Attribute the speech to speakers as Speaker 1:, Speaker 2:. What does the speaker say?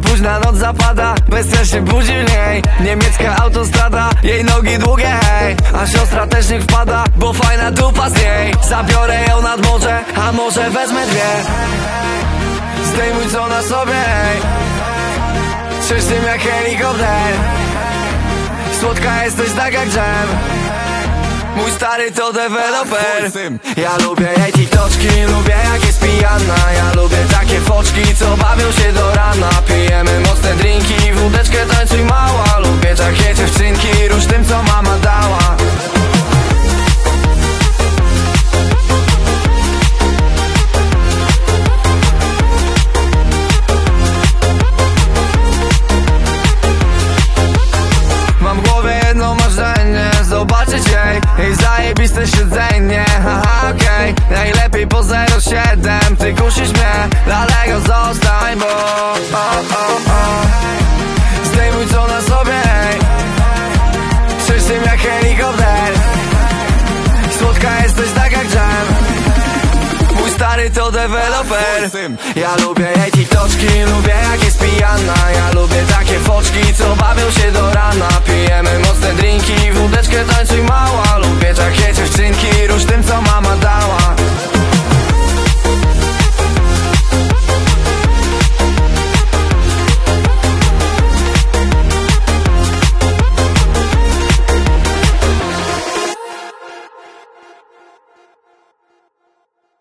Speaker 1: późna noc zapada, bestia się budzi w niej. Niemiecka autostrada, jej nogi długie, hej. A siostra też niech wpada, bo fajna dupa z niej. Zabiorę ją nad morze, a może wezmę dwie. Zdejmuj co na sobie, hej. Trzesz tym jak helikopter. Słodka jesteś tak jak dżem. Mój stary to deweloper. Ja lubię jej tiktoczki, lubię jak jest pijana. Ja lubię takie foczki, co bawią się do rana. Pijemy mocne drinki, wódeczkę tańcuj mała. Lubię takie dziewczynki, rusz tym co mama dała. Mam w głowie jedno marzenie, zobaczyć jej zajebiste siedzenie, haha, okej. Najlepiej po 07, ty kusisz mnie, dlatego zostań, bo zdejmuj co na sobie, hej. Trzesz tym jak helikopter. Słodka jesteś tak jak dżem. Mój stary to deweloper. Ja lubię jej tiktoczki, lubię jak jest pijana. Ja lubię takie foczki, co bawią się do rana. Pijemy mocne drinki, wódeczkę tańcuj mała. Lubię takie dziewczynki, rusz tym co mama dała.